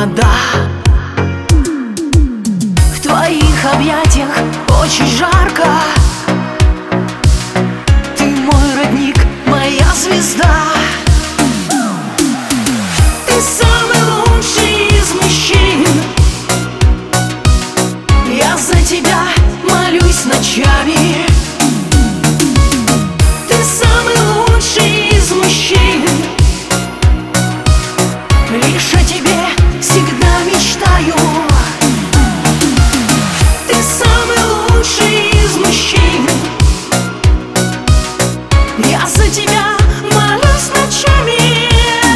вода. В твоих объятиях очень жарко. Ты мой родник, моя звезда. Ты самый лучший из мужчин. Я за тебя молюсь ночами. Ты самый лучший из мужчин. Лишь о тебе всегда мечтаю. Ты самый лучший из мужчин. Я за тебя молюсь ночами.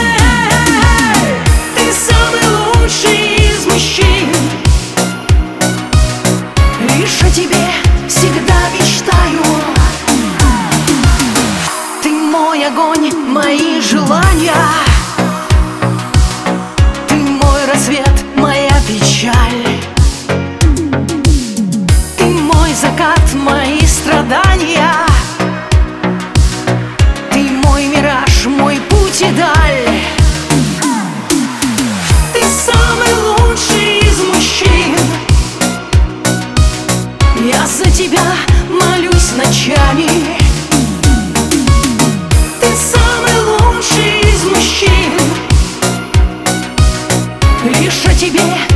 Ты самый лучший из мужчин. Лишь о тебе всегда мечтаю. Ты мой огонь, мои желания. Ты мой рассвет, моя печаль. Ты мой закат, мои страдания. Ты мой мираж, мой путь и даль. Ты самый лучший из мужчин. Я за тебя молюсь ночами. Ты самый лучший из мужчин. Лишь о тебе